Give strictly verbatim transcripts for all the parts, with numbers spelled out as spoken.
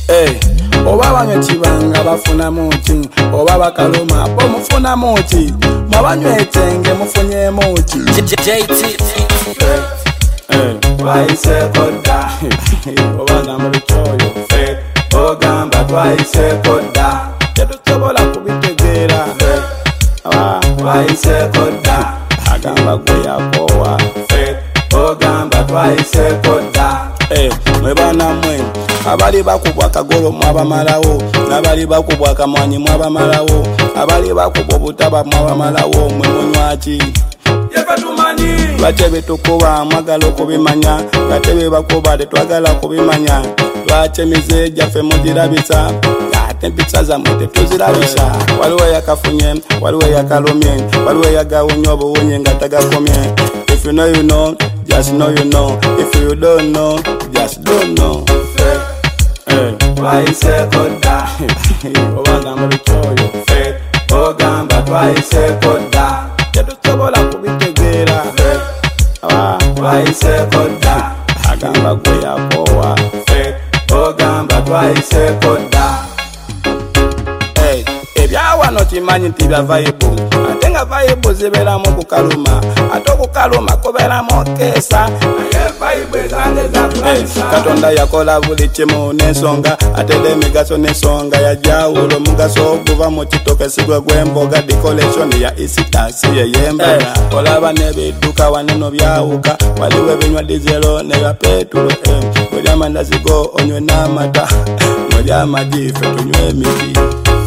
Hey, oba banywe kibanga bafuna muti, oba bakaluma bo mufuna muti, mwabanywe etenge mufunye muti. J T Hey, twaise koda, oba gamba bichoyo, hey, ogamba twaise koda, tetusobola kubitegeera, aba twaise koda, agamba gwe yakowa, hey, ogamba twaise koda. Hey, mwebana mwe abali bakubwa akagolo mwabamalawo, nabali bakubwa akamwanyi mwabamalawo, abali bakubwa obutaba mwabamalawo, mwe munywaki yekatumani lwaki tukuba mwagala okubimanya, gatebe bakuba tetwagala kubimanya, lwaki emize gyaffe mugirabisa ate empisa zammwe tetuzirabisa. Waliwo yakafunye, waliwo yakalumye, waliwo yagawunye obuwunye nga tagakomye. If you know you know, just know you know. If you don't know, just don't know. Twaise koda, obagamba bichoyo, ogamba twaise koda, tetusobola kubitegeera, aba twaise koda, agamba gwe yakowa, ogamba twaise koda. Hey, ebyawano kimanyi nti bya vibe, ate nga vibe zibeeramu okukaluma, ate okukaluma kubeeramu keesa, naye vibe zange zakulabisa. Katonda yakola buli kimu n'ensonga, ate emigaso n'ensonga yajawulo, omugaso oguva mu kitoke sigwe gw'emboga, decoration ya Easter si yey'emboga. Olaba n'ebidduka waneno byawuka, waliwo ebinywa dizelo ne bya petulo, mulya amandazi go onywe n'amata, mulya amagi ffe tunywe emiti.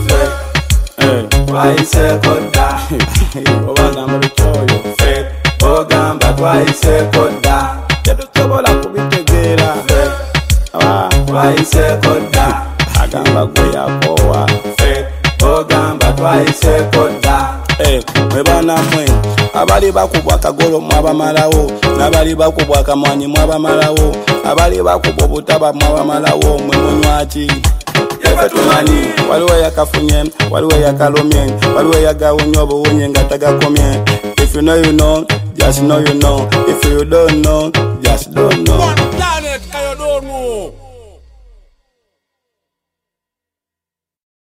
Twaise koda, obagamba bichoyo, ogamba twaise koda, tetusobola kubitegeera, aba twaise koda, agamba gwe yakowa, ogamba twaise koda. Mwebana mwe abali bakubwa akagolo mwabamalawo, nabali bakubwa akamwanyi mwabamalawo, abali bakubwa obutaba mwabamalawo, mwe munywaki yekatumani. Waliwo yakafunye, waliwo yakalumye, waliwo yagawunye obuwunye nga tagakomye. If you know you know, just know you know. If you don't know, just don't know. One planet, I don't know.